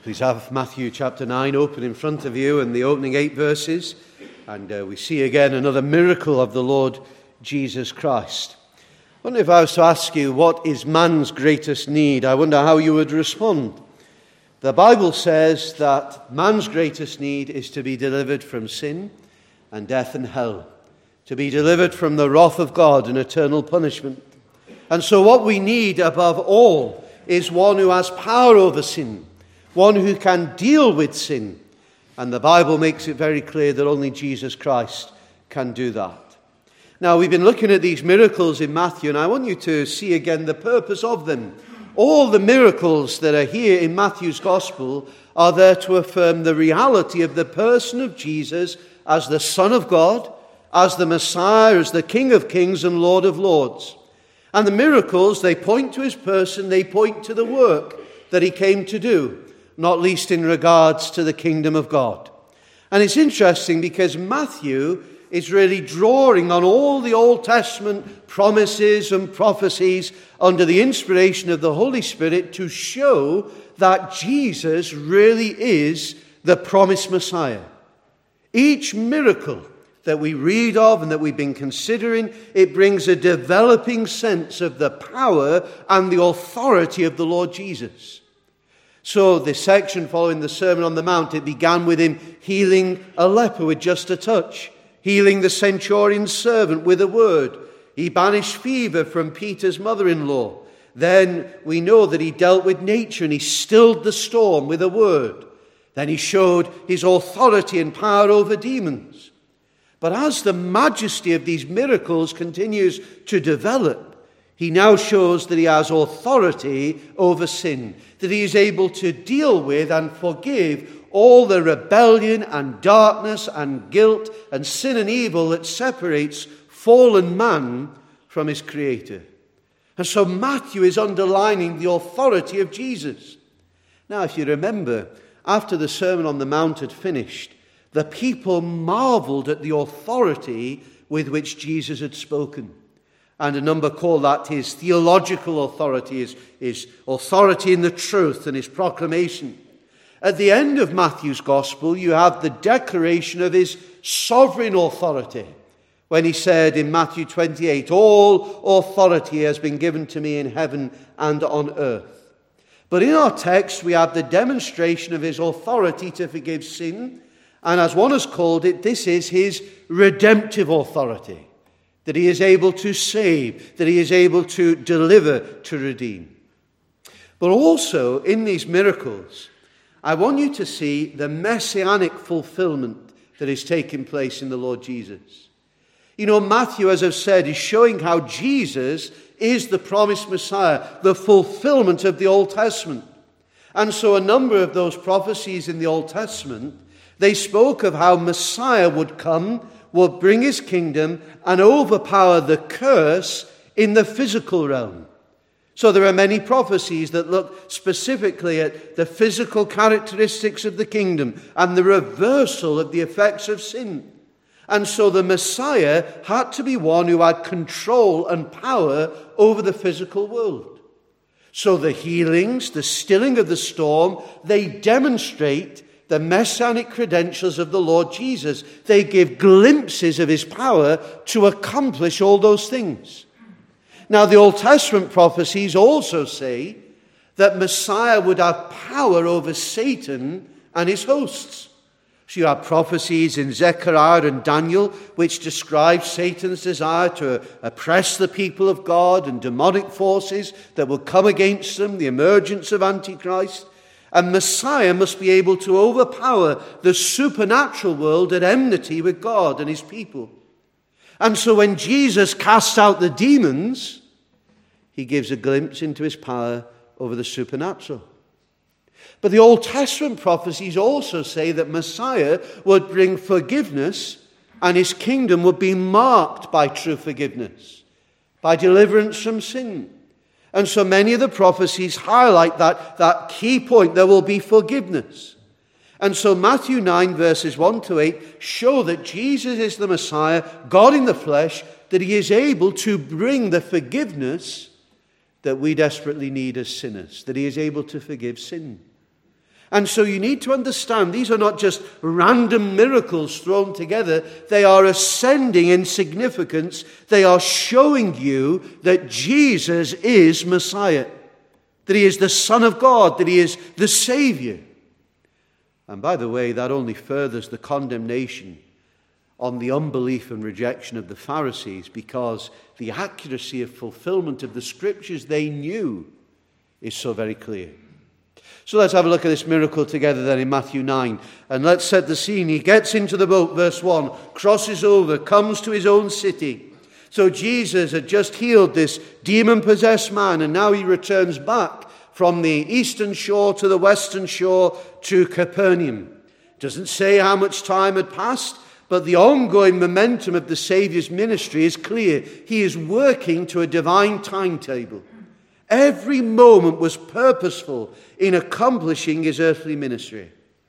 Please have Matthew chapter 9 open in front of you and the opening 8 verses. And we see again another miracle of the Lord Jesus Christ. I wonder if I was to ask you, what is man's greatest need? I wonder how you would respond. The Bible says that man's greatest need is to be delivered from sin and death and hell. To be delivered from the wrath of God and eternal punishment. And so what we need above all is one who has power over sin. One who can deal with sin. And the Bible makes it very clear that only Jesus Christ can do that. Now, we've been looking at these miracles in Matthew, and I want you to see again the purpose of them. All the miracles that are here in Matthew's Gospel are there to affirm the reality of the person of Jesus as the Son of God, as the Messiah, as the King of Kings and Lord of Lords. And the miracles, they point to his person, they point to the work that he came to do. Not least in regards to the kingdom of God. And it's interesting because Matthew is really drawing on all the Old Testament promises and prophecies under the inspiration of the Holy Spirit to show that Jesus really is the promised Messiah. Each miracle that we read of and that we've been considering, it brings a developing sense of the power and the authority of the Lord Jesus. So this section following the Sermon on the Mount, it began with him healing a leper with just a touch, healing the centurion's servant with a word. He banished fever from Peter's mother-in-law. Then we know that he dealt with nature and he stilled the storm with a word. Then he showed his authority and power over demons. But as the majesty of these miracles continues to develop, he now shows that he has authority over sin, that he is able to deal with and forgive all the rebellion and darkness and guilt and sin and evil that separates fallen man from his Creator. And so Matthew is underlining the authority of Jesus. Now, if you remember, after the Sermon on the Mount had finished, the people marveled at the authority with which Jesus had spoken. And a number call that his theological authority, his authority in the truth and his proclamation. At the end of Matthew's Gospel, you have the declaration of his sovereign authority. When he said in Matthew 28, "All authority has been given to me in heaven and on earth." But in our text, we have the demonstration of his authority to forgive sin. And as one has called it, this is his redemptive authority. That he is able to save, that he is able to deliver, to redeem. But also, in these miracles, I want you to see the messianic fulfillment that is taking place in the Lord Jesus. You know, Matthew, as I've said, is showing how Jesus is the promised Messiah, the fulfillment of the Old Testament. And so a number of those prophecies in the Old Testament, they spoke of how Messiah would come, will bring his kingdom and overpower the curse in the physical realm. So there are many prophecies that look specifically at the physical characteristics of the kingdom and the reversal of the effects of sin. And so the Messiah had to be one who had control and power over the physical world. So the healings, the stilling of the storm, they demonstrate the messianic credentials of the Lord Jesus. They give glimpses of his power to accomplish all those things. Now, the Old Testament prophecies also say that Messiah would have power over Satan and his hosts. So you have prophecies in Zechariah and Daniel which describe Satan's desire to oppress the people of God and demonic forces that will come against them, the emergence of Antichrist. And Messiah must be able to overpower the supernatural world at enmity with God and his people. And so when Jesus casts out the demons, he gives a glimpse into his power over the supernatural. But the Old Testament prophecies also say that Messiah would bring forgiveness and his kingdom would be marked by true forgiveness, by deliverance from sin. And so many of the prophecies highlight that key point. There will be forgiveness. And so Matthew 9 verses 1 to 8 show that Jesus is the Messiah, God in the flesh, that he is able to bring the forgiveness that we desperately need as sinners, that he is able to forgive sin. And so you need to understand, these are not just random miracles thrown together. They are ascending in significance. They are showing you that Jesus is Messiah, that he is the Son of God, that he is the Savior. And by the way, that only furthers the condemnation on the unbelief and rejection of the Pharisees, because the accuracy of fulfillment of the Scriptures they knew is so very clear. So let's have a look at this miracle together then in Matthew 9. And let's set the scene. He gets into the boat, verse 1, crosses over, comes to his own city. So Jesus had just healed this demon-possessed man, and now he returns back from the eastern shore to the western shore to Capernaum. Doesn't say how much time had passed, but the ongoing momentum of the Saviour's ministry is clear. He is working to a divine timetable. Every moment was purposeful in accomplishing his earthly ministry.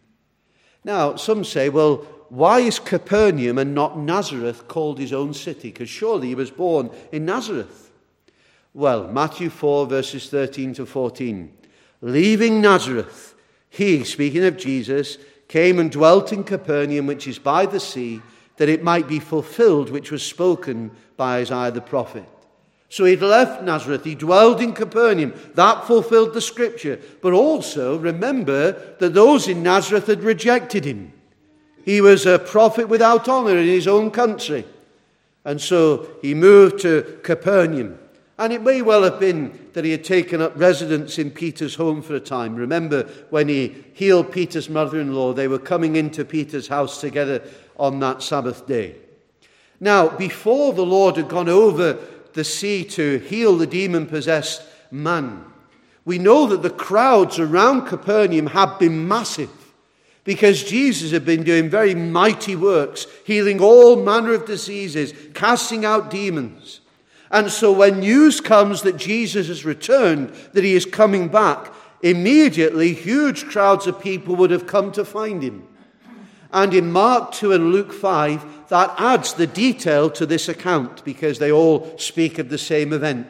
Now, some say, well, why is Capernaum and not Nazareth called his own city? Because surely he was born in Nazareth. Well, Matthew 4, verses 13 to 14. Leaving Nazareth, he, speaking of Jesus, came and dwelt in Capernaum, which is by the sea, that it might be fulfilled which was spoken by Isaiah the prophet. So he'd left Nazareth, he dwelled in Capernaum. That fulfilled the Scripture. But also, remember that those in Nazareth had rejected him. He was a prophet without honor in his own country. And so he moved to Capernaum. And it may well have been that he had taken up residence in Peter's home for a time. Remember, when he healed Peter's mother-in-law, they were coming into Peter's house together on that Sabbath day. Now, before the Lord had gone over the sea to heal the demon-possessed man, we know that the crowds around Capernaum had been massive, because Jesus had been doing very mighty works, healing all manner of diseases, casting out demons. And so when news comes that Jesus has returned, that he is coming back, immediately huge crowds of people would have come to find him. And in Mark 2 and Luke 5, that adds the detail to this account, because they all speak of the same event.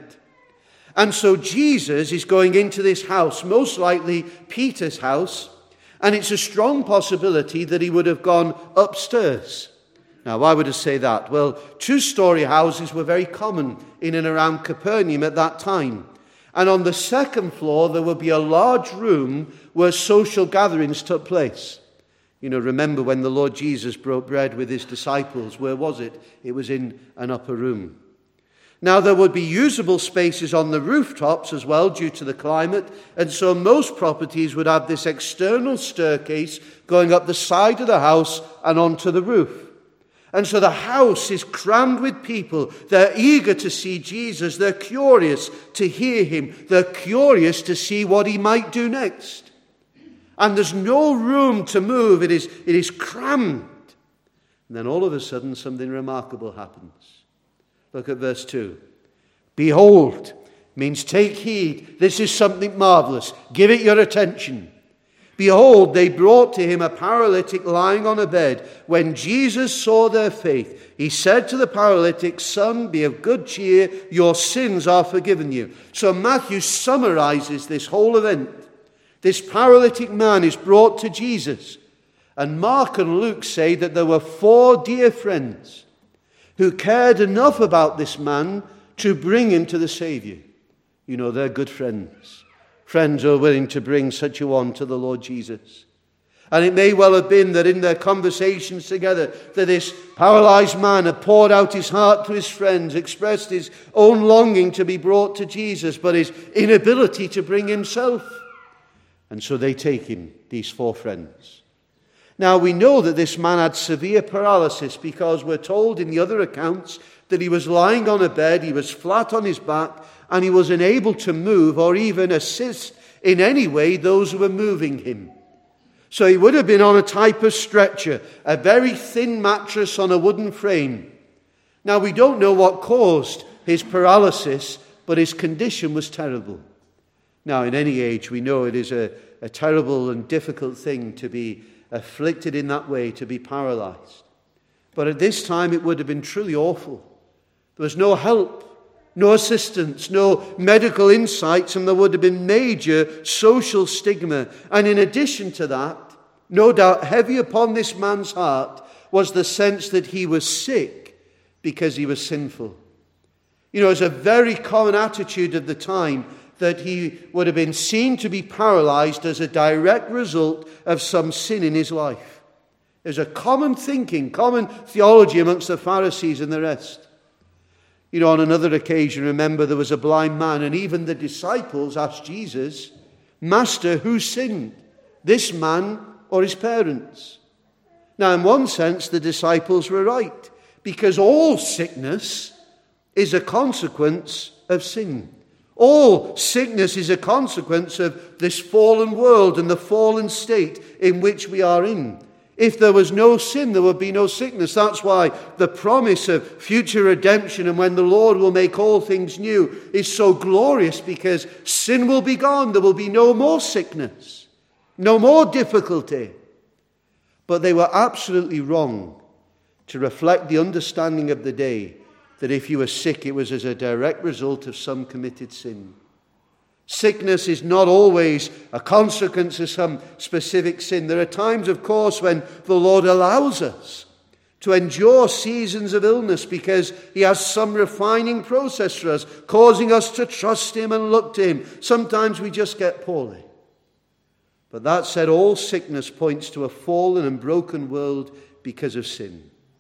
And so Jesus is going into this house, most likely Peter's house, and it's a strong possibility that he would have gone upstairs. Now, why would I say that? Well, two-story houses were very common in and around Capernaum at that time. And on the second floor, there would be a large room where social gatherings took place. You know, remember when the Lord Jesus broke bread with his disciples, where was it? It was in an upper room. Now, there would be usable spaces on the rooftops as well due to the climate, and so most properties would have this external staircase going up the side of the house and onto the roof. And so the house is crammed with people. They're eager to see Jesus. They're curious to hear him. They're curious to see what he might do next. And there's no room to move. It is crammed. And then all of a sudden something remarkable happens. Look at verse 2. Behold means take heed. This is something marvelous. Give it your attention. Behold, they brought to him a paralytic lying on a bed. When Jesus saw their faith, he said to the paralytic, Son, be of good cheer, your sins are forgiven you. So Matthew summarizes this whole event. This paralytic man is brought to Jesus. And Mark and Luke say that there were 4 dear friends who cared enough about this man to bring him to the Savior. You know, they're good friends. Friends who are willing to bring such a one to the Lord Jesus. And it may well have been that in their conversations together, that this paralyzed man had poured out his heart to his friends, expressed his own longing to be brought to Jesus, but his inability to bring himself. And so they take him, these 4 friends. Now we know that this man had severe paralysis, because we're told in the other accounts that he was lying on a bed, he was flat on his back, and he was unable to move or even assist in any way those who were moving him. So he would have been on a type of stretcher, a very thin mattress on a wooden frame. Now we don't know what caused his paralysis, but his condition was terrible. Now in any age we know it is a terrible and difficult thing to be afflicted in that way, to be paralyzed. But at this time it would have been truly awful. There was no help. no assistance, no medical insights, and there would have been major social stigma. And in addition to that, no doubt heavy upon this man's heart was the sense that he was sick because he was sinful. You know, it's a very common attitude of the time that he would have been seen to be paralyzed as a direct result of some sin in his life. There's a common thinking, common theology amongst the Pharisees and the rest. You know, on another occasion, remember, there was a blind man, and even the disciples asked Jesus, "Master, who sinned, this man or his parents?" Now, in one sense, the disciples were right, because all sickness is a consequence of sin. All sickness is a consequence of this fallen world and the fallen state in which we are in. If there was no sin, there would be no sickness. That's why the promise of future redemption and when the Lord will make all things new is so glorious, because sin will be gone. There will be no more sickness, no more difficulty. But they were absolutely wrong to reflect the understanding of the day that if you were sick, it was as a direct result of some committed sin. Sickness is not always a consequence of some specific sin. There are times, of course, when the Lord allows us to endure seasons of illness because he has some refining process for us, causing us to trust him and look to him. Sometimes we just get poorly. But that said, all sickness points to a fallen and broken world because of sin.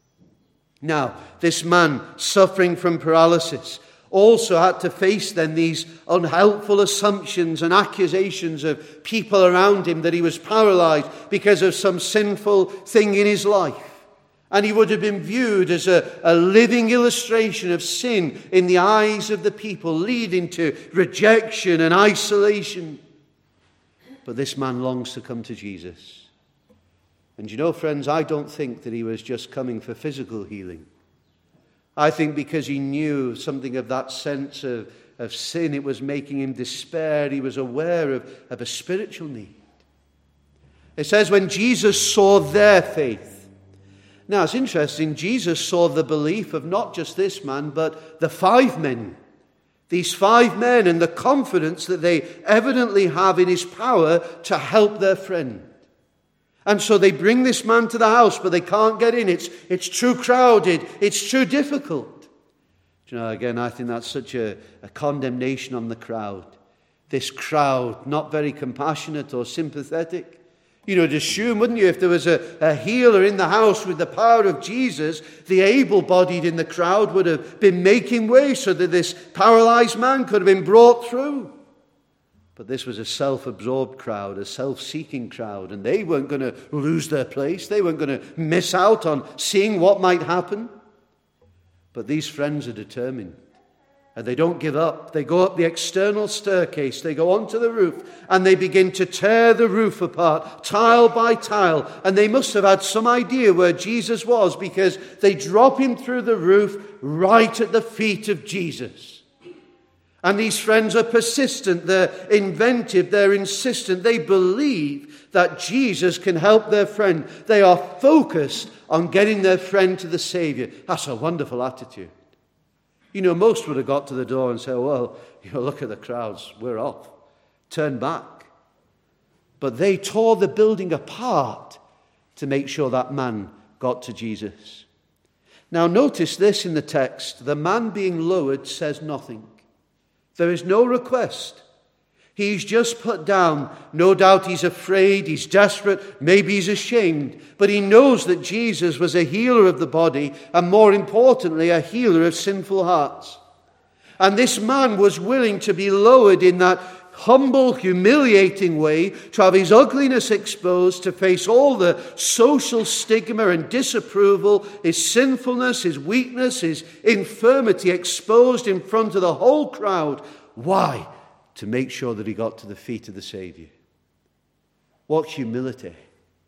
Now, this man suffering from paralysis also had to face then these unhelpful assumptions and accusations of people around him that he was paralyzed because of some sinful thing in his life. And he would have been viewed as a living illustration of sin in the eyes of the people, leading to rejection and isolation. But this man longs to come to Jesus. And you know, friends, I don't think that he was just coming for physical healing. I think because he knew something of that sense of sin, it was making him despair. He was aware of a spiritual need. It says when Jesus saw their faith. Now, it's interesting. Jesus saw the belief of not just this man, but the 5 men. These 5 men and the confidence that they evidently have in his power to help their friend. And so they bring this man to the house, but they can't get in. It's too crowded. It's too difficult. You know, again, I think that's such a condemnation on the crowd. This crowd, not very compassionate or sympathetic. You know, you'd assume, wouldn't you, if there was a healer in the house with the power of Jesus, the able-bodied in the crowd would have been making way so that this paralyzed man could have been brought through. But this was a self-absorbed crowd, a self-seeking crowd, and they weren't going to lose their place. They weren't going to miss out on seeing what might happen. But these friends are determined, and they don't give up. They go up the external staircase, they go onto the roof, and they begin to tear the roof apart, tile by tile. And they must have had some idea where Jesus was, because they drop him through the roof right at the feet of Jesus. And these friends are persistent, they're inventive, they're insistent. They believe that Jesus can help their friend. They are focused on getting their friend to the Savior. That's a wonderful attitude. You know, most would have got to the door and said, well, you know, look at the crowds, we're off. Turn back. But they tore the building apart to make sure that man got to Jesus. Now notice this in the text. The man being lowered says nothing. There is no request. He's just put down. No doubt he's afraid, he's desperate, maybe he's ashamed. But he knows that Jesus was a healer of the body, and more importantly, a healer of sinful hearts. And this man was willing to be lowered in that humble, humiliating way, to have his ugliness exposed, to face all the social stigma and disapproval, his sinfulness, his weakness, his infirmity exposed in front of the whole crowd. Why? To make sure that he got to the feet of the Savior. What humility.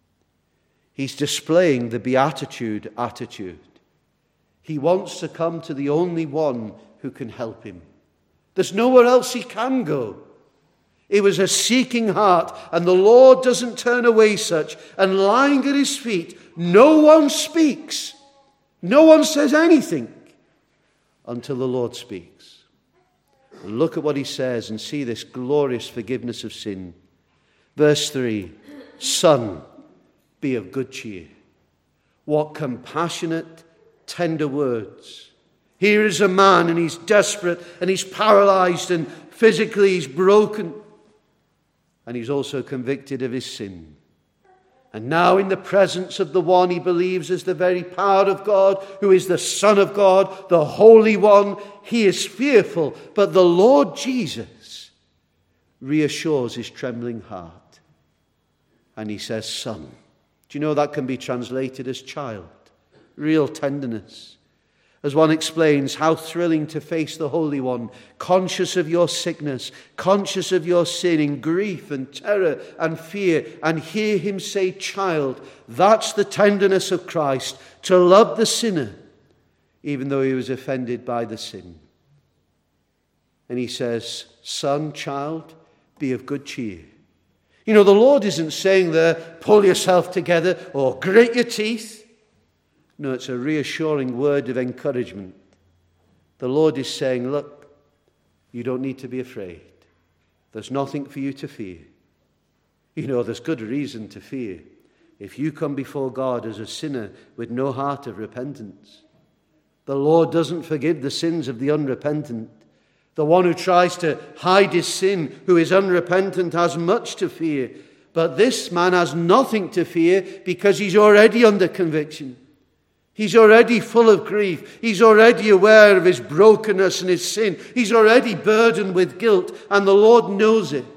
He's displaying the beatitude attitude. He wants to come to the only one who can help him. There's nowhere else he can go. It was a seeking heart, and the Lord doesn't turn away such. And lying at his feet, no one speaks. No one says anything until the Lord speaks. And look at what he says and see this glorious forgiveness of sin. Verse 3, Son, be of good cheer. What compassionate, tender words. Here is a man and he's desperate and he's paralyzed and physically he's broken. And he's also convicted of his sin. And now in the presence of the one he believes is the very power of God, who is the Son of God, the Holy One, he is fearful. But the Lord Jesus reassures his trembling heart. And he says, Son. Do you know that can be translated as child? Real tenderness. As one explains, how thrilling to face the Holy One, conscious of your sickness, conscious of your sin, in grief and terror and fear, and hear him say, child. That's the tenderness of Christ, to love the sinner, even though he was offended by the sin. And he says, Son, child, be of good cheer. You know, the Lord isn't saying there, pull yourself together or grit your teeth. No, it's a reassuring word of encouragement. The Lord is saying, look, you don't need to be afraid. There's nothing for you to fear. You know, there's good reason to fear. If you come before God as a sinner with no heart of repentance, the Lord doesn't forgive the sins of the unrepentant. The one who tries to hide his sin, who is unrepentant, has much to fear. But this man has nothing to fear because he's already under conviction. He's already full of grief. He's already aware of his brokenness and his sin. He's already burdened with guilt, and the Lord knows it.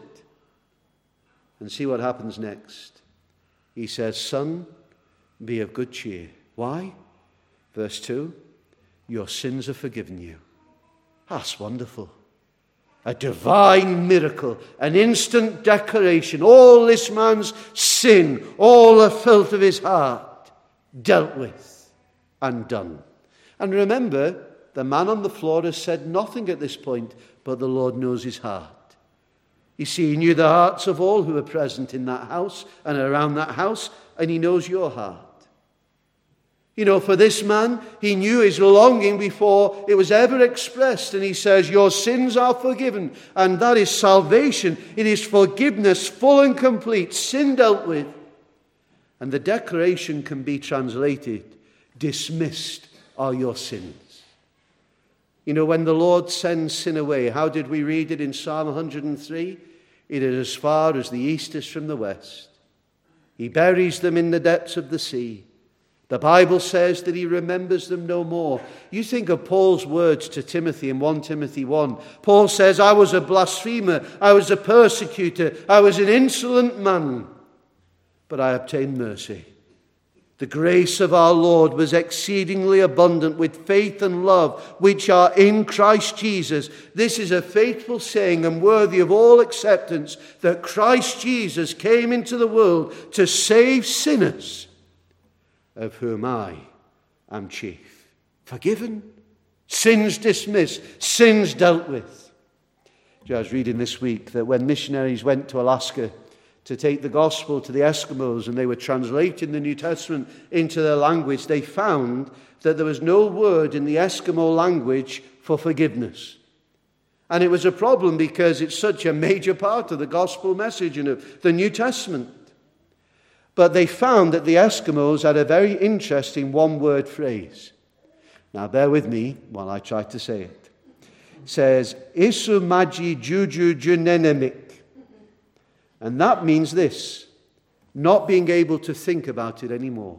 And see what happens next. He says, Son, be of good cheer. Why? Verse 2, your sins are forgiven you. That's wonderful. A divine miracle, an instant declaration. All this man's sin, all the filth of his heart, dealt with. And done. And remember, the man on the floor has said nothing at this point, but the Lord knows his heart. You see, he knew the hearts of all who were present in that house and around that house, and he knows your heart. You know, for this man, he knew his longing before it was ever expressed, and he says, your sins are forgiven, and that is salvation. It is forgiveness, full and complete, sin dealt with. And the declaration can be translated, dismissed are your sins. You know, when the Lord sends sin away, how did we read it in Psalm 103? It is as far as the east is from the west. He buries them in the depths of the sea. The Bible says that he remembers them no more. You think of Paul's words to Timothy in 1 Timothy 1. Paul says, I was a blasphemer, I was a persecutor, I was an insolent man, but I obtained mercy. The grace of our Lord was exceedingly abundant with faith and love, which are in Christ Jesus. This is a faithful saying and worthy of all acceptance, that Christ Jesus came into the world to save sinners, of whom I am chief. Forgiven, sins dismissed, sins dealt with. I was reading this week that when missionaries went to Alaska to take the gospel to the Eskimos, and they were translating the New Testament into their language, they found that there was no word in the Eskimo language for forgiveness. And it was a problem because it's such a major part of the gospel message and of the New Testament. But they found that the Eskimos had a very interesting one-word phrase. Now bear with me while I try to say it. It says, Isu maji juju junenemik. And that means this, not being able to think about it anymore.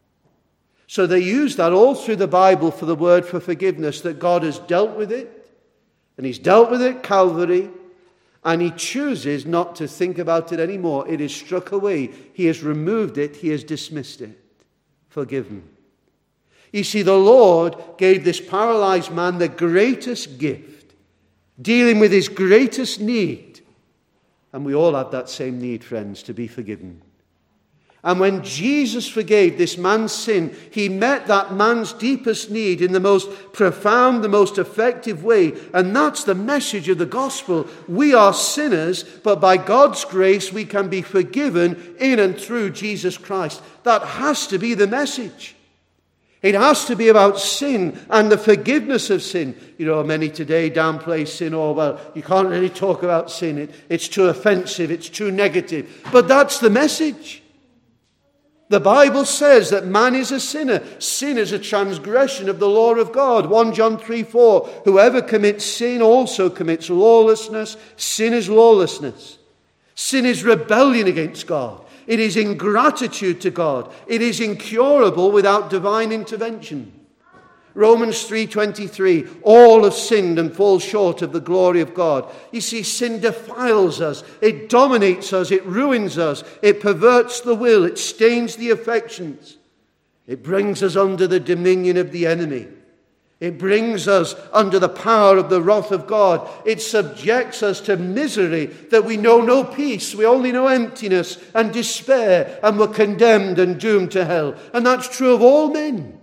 So they use that all through the Bible for the word for forgiveness, that God has dealt with it, and he's dealt with it at Calvary, and he chooses not to think about it anymore. It is struck away. He has removed it. He has dismissed it. Forgiven. You see, the Lord gave this paralyzed man the greatest gift, dealing with his greatest need. And we all have that same need, friends, to be forgiven. And when Jesus forgave this man's sin, he met that man's deepest need in the most profound, the most effective way. And that's the message of the gospel. We are sinners, but by God's grace we can be forgiven in and through Jesus Christ. That has to be the message. It has to be about sin and the forgiveness of sin. You know, many today downplay sin. Oh, well, you can't really talk about sin. It's too offensive. It's too negative. But that's the message. The Bible says that man is a sinner. Sin is a transgression of the law of God. 1 John 3:4. Whoever commits sin also commits lawlessness. Sin is lawlessness. Sin is rebellion against God. It is ingratitude to God. It is incurable without divine intervention. Romans 3:23, all have sinned and fall short of the glory of God. You see, sin defiles us. It dominates us. It ruins us. It perverts the will. It stains the affections. It brings us under the dominion of the enemy. It brings us under the power of the wrath of God. It subjects us to misery that we know no peace. We only know emptiness and despair, and we're condemned and doomed to hell. And that's true of all men.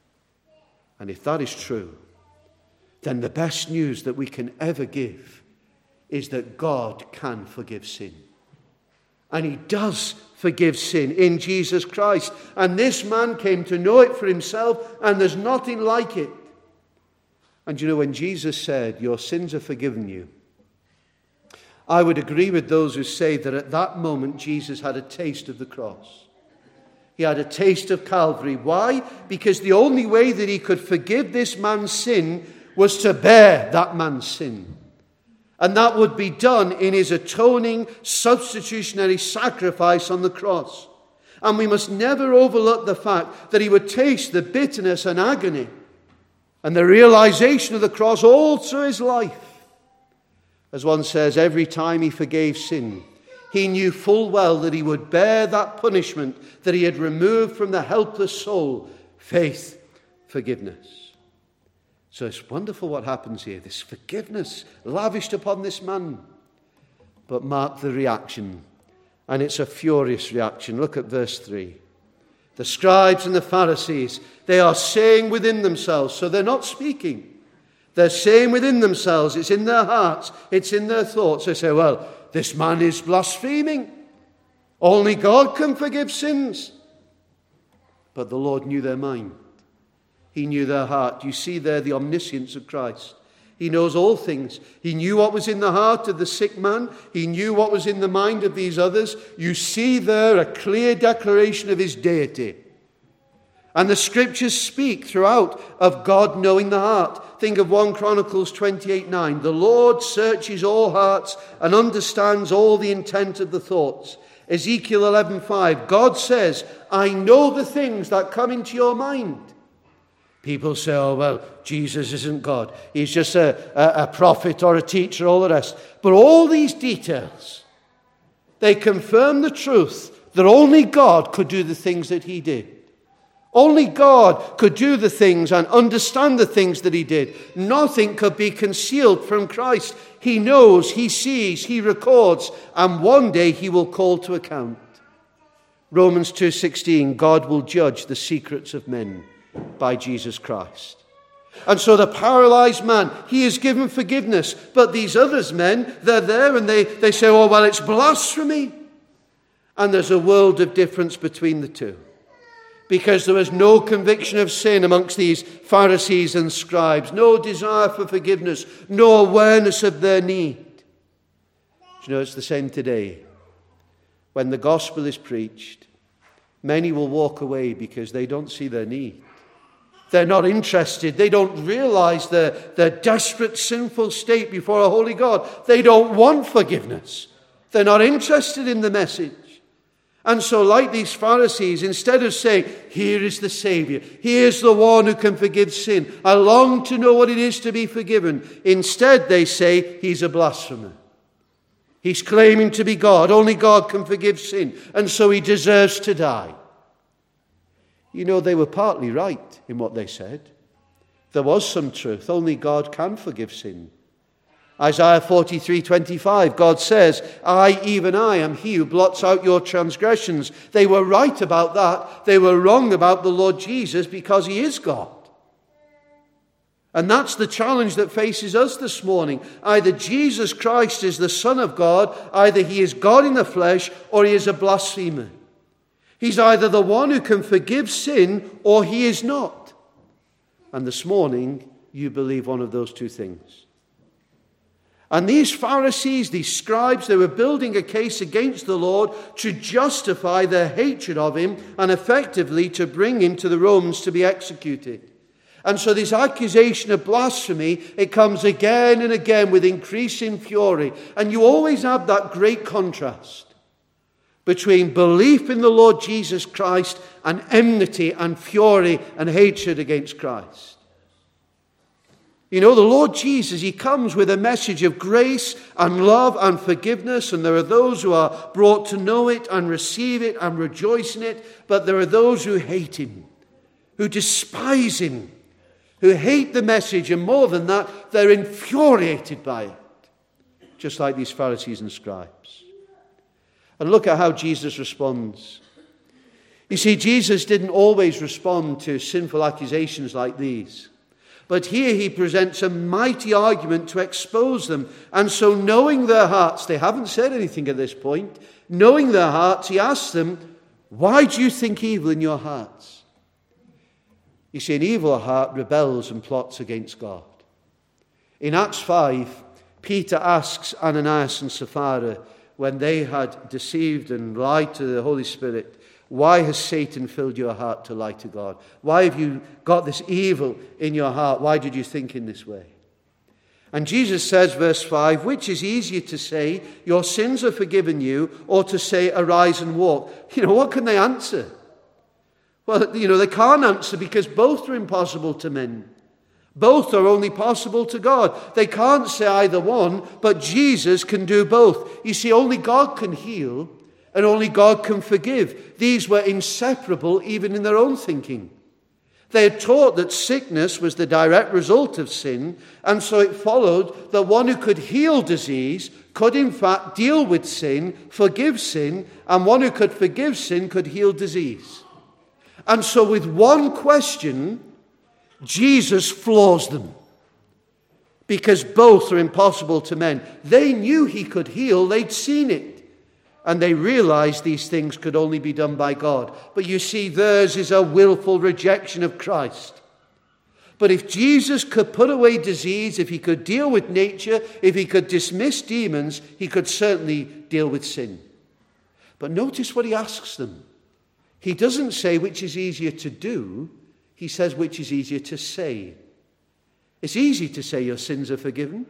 And if that is true, then the best news that we can ever give is that God can forgive sin. And he does forgive sin in Jesus Christ. And this man came to know it for himself, and there's nothing like it. And you know, when Jesus said, your sins are forgiven you, I would agree with those who say that at that moment Jesus had a taste of the cross. He had a taste of Calvary. Why? Because the only way that he could forgive this man's sin was to bear that man's sin. And that would be done in his atoning, substitutionary sacrifice on the cross. And we must never overlook the fact that he would taste the bitterness and agony and the realization of the cross all through his life. As one says, every time he forgave sin, he knew full well that he would bear that punishment that he had removed from the helpless soul, faith, forgiveness. So it's wonderful what happens here, this forgiveness lavished upon this man. But mark the reaction, and it's a furious reaction. Look at verse 3. The scribes and the Pharisees, they are saying within themselves, so they're not speaking. They're saying within themselves, it's in their hearts, it's in their thoughts. They say, well, this man is blaspheming. Only God can forgive sins. But the Lord knew their mind. He knew their heart. You see there the omniscience of Christ. He knows all things. He knew what was in the heart of the sick man. He knew what was in the mind of these others. You see there a clear declaration of his deity. And the scriptures speak throughout of God knowing the heart. Think of 1 Chronicles 28:9. The Lord searches all hearts and understands all the intent of the thoughts. Ezekiel 11:5. God says, I know the things that come into your mind. People say, oh, well, Jesus isn't God. He's just a prophet or a teacher, all the rest. But all these details, they confirm the truth that only God could do the things that he did. Only God could do the things and understand the things that he did. Nothing could be concealed from Christ. He knows, he sees, he records, and one day he will call to account. Romans 2:16, God will judge the secrets of men by Jesus Christ. And so the paralyzed man, he is given forgiveness. But these others men, they're there and they say, oh, well, it's blasphemy. And there's a world of difference between the two. Because there was no conviction of sin amongst these Pharisees and scribes. No desire for forgiveness. No awareness of their need. Do you know, it's the same today. When the gospel is preached, many will walk away because they don't see their need. They're not interested. They don't realize their desperate sinful state before a holy God. They don't want forgiveness. They're not interested in the message. And so like these Pharisees, instead of saying, here is the Savior, here's the one who can forgive sin, I long to know what it is to be forgiven. Instead they say, he's a blasphemer. He's claiming to be God. Only God can forgive sin. And so he deserves to die. You know, they were partly right in what they said. There was some truth. Only God can forgive sin. Isaiah 43:25, God says, I, even I, am he who blots out your transgressions. They were right about that. They were wrong about the Lord Jesus because he is God. And that's the challenge that faces us this morning. Either Jesus Christ is the Son of God, either he is God in the flesh, or he is a blasphemer. He's either the one who can forgive sin, or he is not. And this morning, you believe one of those two things. And these Pharisees, these scribes, they were building a case against the Lord to justify their hatred of him and effectively to bring him to the Romans to be executed. And so this accusation of blasphemy, it comes again and again with increasing fury. And you always have that great contrast between belief in the Lord Jesus Christ and enmity and fury and hatred against Christ. You know, the Lord Jesus, he comes with a message of grace and love and forgiveness, and there are those who are brought to know it and receive it and rejoice in it, but there are those who hate him, who despise him, who hate the message, and more than that, they're infuriated by it, just like these Pharisees and scribes. And look at how Jesus responds. You see, Jesus didn't always respond to sinful accusations like these. But here he presents a mighty argument to expose them. And so knowing their hearts, they haven't said anything at this point, knowing their hearts, he asks them, why do you think evil in your hearts? You see, an evil heart rebels and plots against God. In Acts 5, Peter asks Ananias and Sapphira, when they had deceived and lied to the Holy Spirit, why has Satan filled your heart to lie to God? Why have you got this evil in your heart? Why did you think in this way? And Jesus says, verse 5, which is easier to say, your sins are forgiven you, or to say, arise and walk? You know, what can they answer? Well, you know, they can't answer because both are impossible to men. Both are only possible to God. They can't say either one, but Jesus can do both. You see, only God can heal, and only God can forgive. These were inseparable even in their own thinking. They had taught that sickness was the direct result of sin, and so it followed that one who could heal disease could in fact deal with sin, forgive sin, and one who could forgive sin could heal disease. And so with one question, Jesus floors them, because both are impossible to men. They knew he could heal, they'd seen it. And they realized these things could only be done by God. But you see, theirs is a willful rejection of Christ. But if Jesus could put away disease, if he could deal with nature, if he could dismiss demons, he could certainly deal with sin. But notice what he asks them. He doesn't say which is easier to do. He says which is easier to say. It's easy to say your sins are forgiven.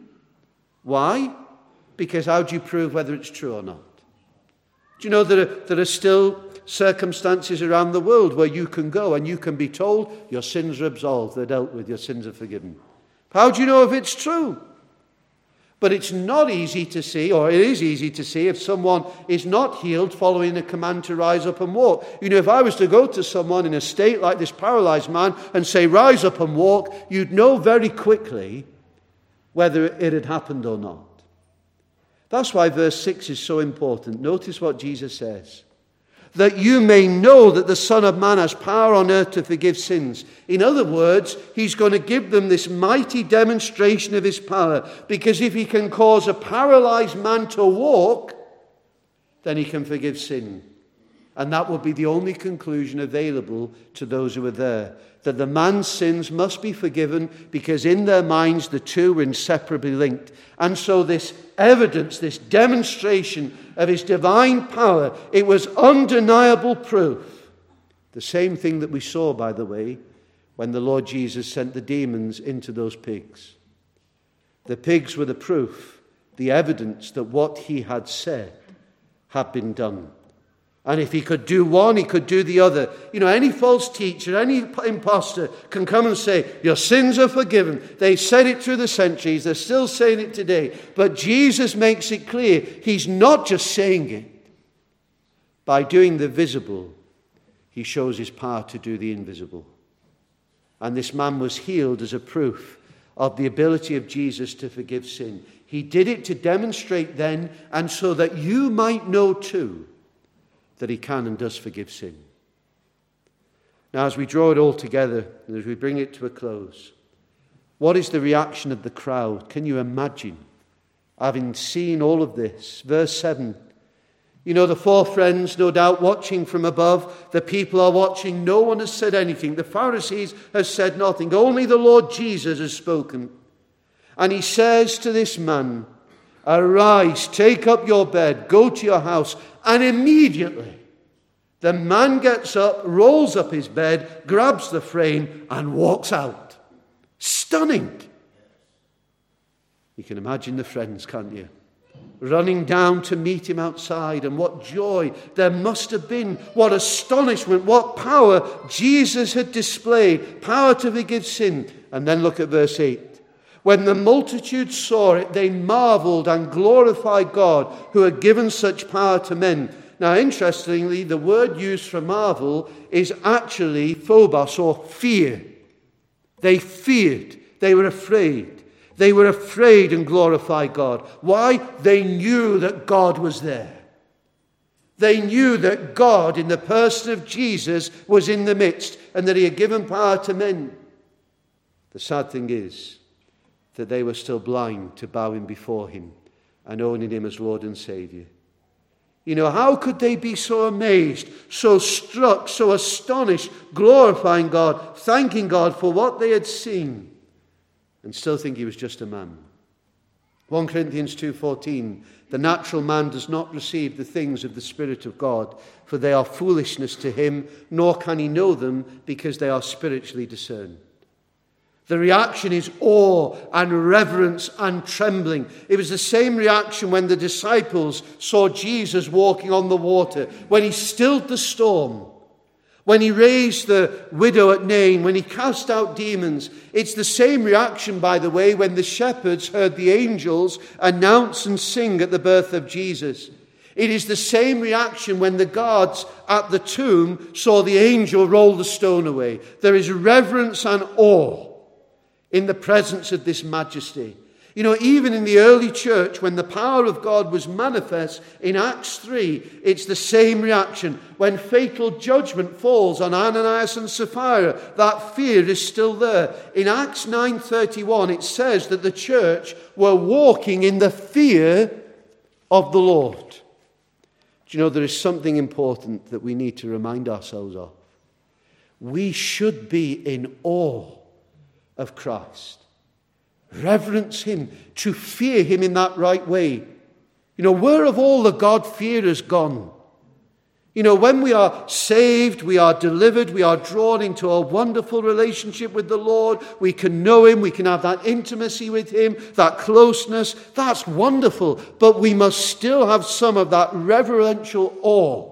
Why? Because how do you prove whether it's true or not? Do you know there are still circumstances around the world where you can go and you can be told your sins are absolved, they're dealt with, your sins are forgiven. How do you know if it's true? But it's not easy to see, or it is easy to see, if someone is not healed following a command to rise up and walk. You know, if I was to go to someone in a state like this paralyzed man and say, rise up and walk, you'd know very quickly whether it had happened or not. That's why verse 6 is so important. Notice what Jesus says. That you may know that the Son of Man has power on earth to forgive sins. In other words, he's going to give them this mighty demonstration of his power. Because if he can cause a paralyzed man to walk, then he can forgive sin. And that would be the only conclusion available to those who are there. That the man's sins must be forgiven because in their minds the two were inseparably linked. And so this evidence, this demonstration of his divine power, it was undeniable proof. The same thing that we saw, by the way, when the Lord Jesus sent the demons into those pigs. The pigs were the proof, the evidence that what he had said had been done. And if he could do one, he could do the other. You know, any false teacher, any impostor can come and say, your sins are forgiven. They said it through the centuries. They're still saying it today. But Jesus makes it clear. He's not just saying it. By doing the visible, he shows his power to do the invisible. And this man was healed as a proof of the ability of Jesus to forgive sin. He did it to demonstrate then, and so that you might know too, that he can and does forgive sin. Now, as we draw it all together, and as we bring it to a close, what is the reaction of the crowd? Can you imagine, having seen all of this? Verse 7, You know, the four friends, no doubt, watching from above. The people are watching. No one has said anything. The Pharisees have said nothing. Only the Lord Jesus has spoken. And he says to this man, "Arise, take up your bed, go to your house." And immediately the man gets up, rolls up his bed, grabs the frame, and walks out. Stunning. You can imagine the friends, can't you? Running down to meet him outside, and what joy there must have been, what astonishment, what power Jesus had displayed, power to forgive sin. And then look at verse 8. When the multitude saw it, they marveled and glorified God who had given such power to men. Now, interestingly, the word used for marvel is actually phobos, or fear. They feared. They were afraid. They were afraid and glorified God. Why? They knew that God was there. They knew that God, in the person of Jesus, was in the midst and that he had given power to men. The sad thing is that they were still blind to bowing before him and owning him as Lord and Saviour. You know, how could they be so amazed, so struck, so astonished, glorifying God, thanking God for what they had seen, and still think he was just a man? 1 Corinthians 2:14, the natural man does not receive the things of the Spirit of God, for they are foolishness to him, nor can he know them because they are spiritually discerned. The reaction is awe and reverence and trembling. It was the same reaction when the disciples saw Jesus walking on the water, when he stilled the storm, when he raised the widow at Nain, when he cast out demons. It's the same reaction, by the way, when the shepherds heard the angels announce and sing at the birth of Jesus. It is the same reaction when the guards at the tomb saw the angel roll the stone away. There is reverence and awe in the presence of this majesty. You know, even in the early church, when the power of God was manifest in Acts 3, it's the same reaction. When fatal judgment falls on Ananias and Sapphira, that fear is still there. In Acts 9:31, it says that the church were walking in the fear of the Lord. Do you know, there is something important that we need to remind ourselves of. We should be in awe of Christ. Reverence him, to fear him in that right way. You know, where have all the God-fearers gone? You know, when we are saved, we are delivered, we are drawn into a wonderful relationship with the Lord. We can know him, we can have that intimacy with him, that closeness. That's wonderful. But we must still have some of that reverential awe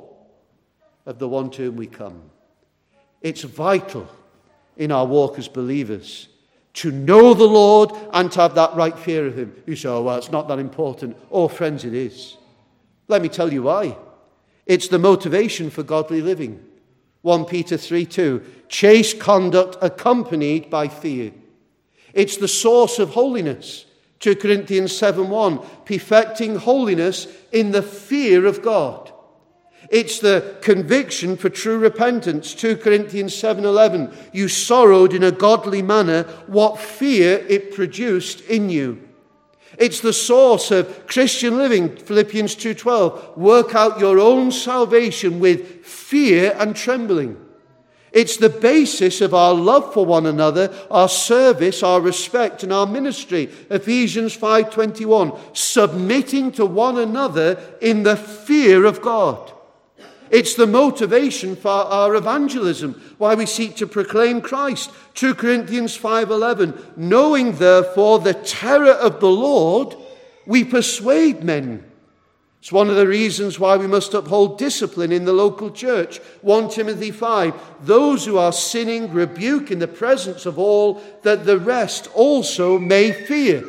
of the one to whom we come. It's vital in our walk as believers to know the Lord and to have that right fear of him. You say, "Oh, well, it's not that important." Oh, friends, it is. Let me tell you why. It's the motivation for godly living. 1 Peter 3:2, chaste conduct accompanied by fear. It's the source of holiness. 2 Corinthians 7:1, perfecting holiness in the fear of God. It's the conviction for true repentance. 2 Corinthians 7:11. You sorrowed in a godly manner. What fear it produced in you. It's the source of Christian living. Philippians 2:12. Work out your own salvation with fear and trembling. It's the basis of our love for one another, our service, our respect, and our ministry. Ephesians 5:21. Submitting to one another in the fear of God. It's the motivation for our evangelism, why we seek to proclaim Christ. 2 Corinthians 5:11, knowing therefore the terror of the Lord, we persuade men. It's one of the reasons why we must uphold discipline in the local church. 1 Timothy 5, those who are sinning rebuke in the presence of all, that the rest also may fear.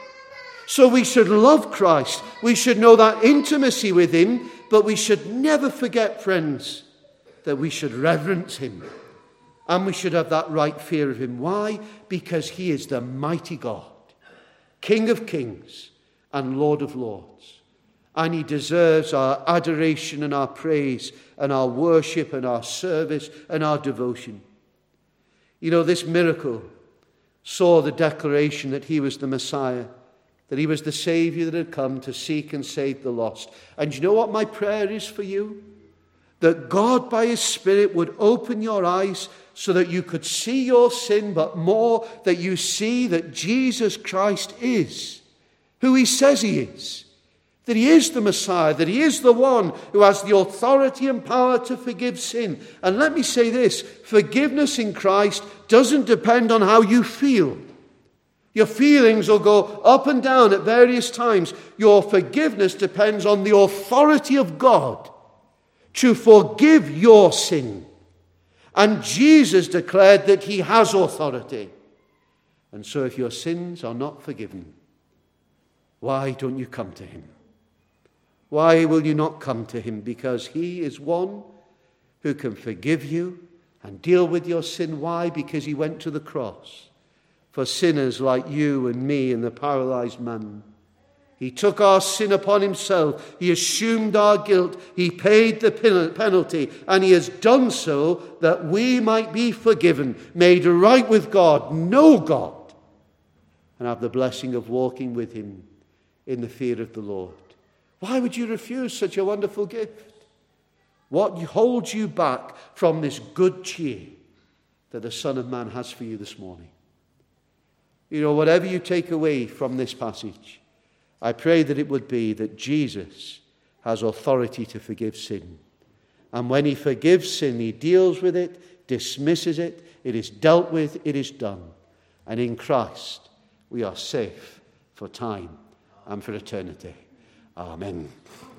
So we should love Christ. We should know that intimacy with him. But we should never forget, friends, that we should reverence him. And we should have that right fear of him. Why? Because he is the mighty God, King of kings and Lord of lords. And he deserves our adoration and our praise and our worship and our service and our devotion. You know, this miracle saw the declaration that he was the Messiah that he was the Saviour that had come to seek and save the lost. And you know what my prayer is for you? That God by his Spirit would open your eyes so that you could see your sin, but more that you see that Jesus Christ is who he says he is. That he is the Messiah, that he is the one who has the authority and power to forgive sin. And let me say this, forgiveness in Christ doesn't depend on how you feel. Your feelings will go up and down at various times. Your forgiveness depends on the authority of God to forgive your sin. And Jesus declared that he has authority. And so if your sins are not forgiven, why don't you come to him? Why will you not come to him? Because he is one who can forgive you and deal with your sin. Why? Because he went to the cross for sinners like you and me and the paralyzed man. He took our sin upon himself. He assumed our guilt. He paid the penalty. And he has done so that we might be forgiven, made right with God, know God, and have the blessing of walking with him in the fear of the Lord. Why would you refuse such a wonderful gift? What holds you back from this good cheer that the Son of Man has for you this morning? You know, whatever you take away from this passage, I pray that it would be that Jesus has authority to forgive sin. And when he forgives sin, he deals with it, dismisses it, it is dealt with, it is done. And in Christ, we are safe for time and for eternity. Amen.